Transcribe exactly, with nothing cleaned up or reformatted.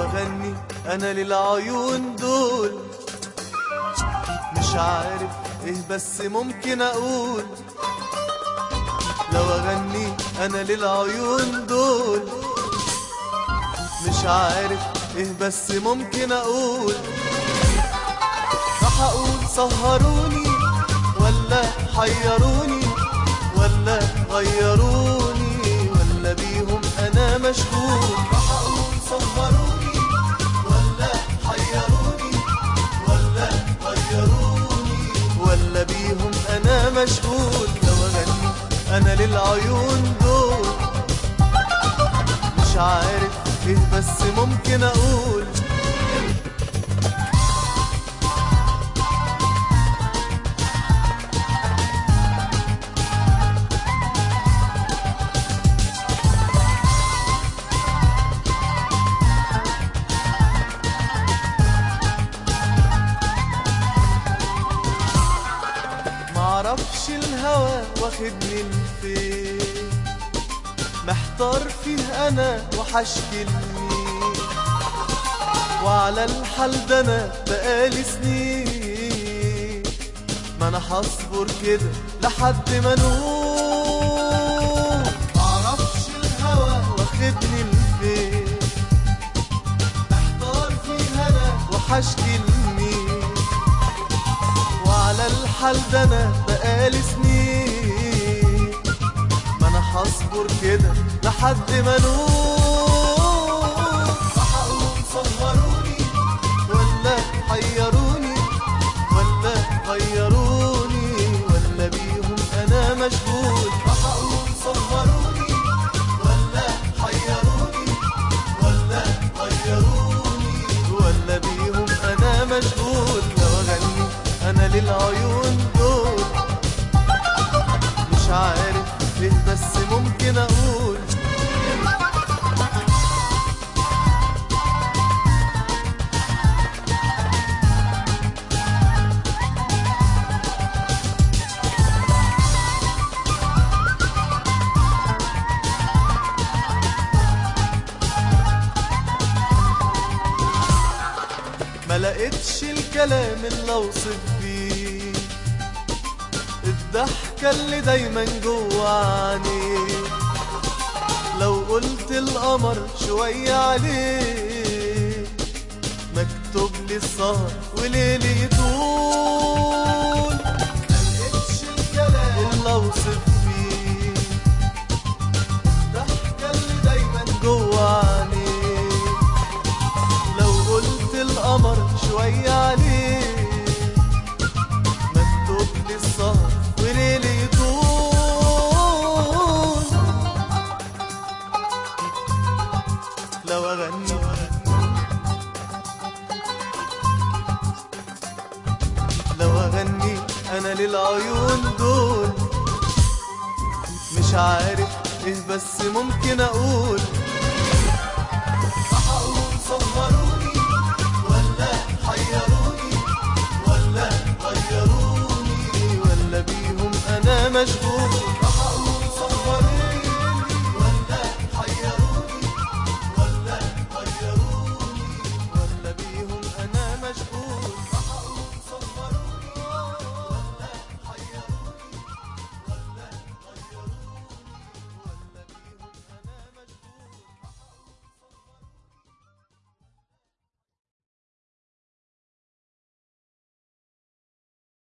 اغني انا للعيون دول، مش عارف ايه بس ممكن اقول. لو اغني انا للعيون دول، مش عارف ايه بس ممكن اقول. راح اقول سهروني ولا حيروني ولا غيروني ولا بيهم انا مشغول. راح اقول سهروني ولا حيروني ولا غيروني ولا بيهم انا مشغول. لو اغني انا للعيون دول، مش عارف ايه بس ممكن اقول. معرفش الهوى واخدني لفين، محتار فيه انا وحشكي لمين، وعلى الحال ده انا بقالي سنين. ما انا هصبر كده لحد ما نقول. معرفش الهوى واخدني لفين، محتار فيه انا وحشكي لمين، وعلى الحال ده انا بقالي سنين. ما انا هصبر كده لحد ما نقول. راح اقول سهروني ولا حيروني ولا غيروني ولا بيهم انا مشغول. راح اقول سهروني ولا حيروني ولا غيروني ولا بيهم انا مشغول. لو اغني انا للعيون دول، مش عارف ايه بس ممكن اقول. ما لقيتش الكلام اللي اوصف بيه الضحكة اللي دايما جواني. لو قلت القمر شوية عليه، مكتوب لي السهر وليلي يطول. ملقتش الكلام اللي اوصف بيه الضحكة اللي دايما جواني. لو قلت القمر شوية عليه، مكتوب لي السهر وليلي يطول. لو اغني لو اغني انا للعيون دول، مش عارف ايه بس ممكن اقول.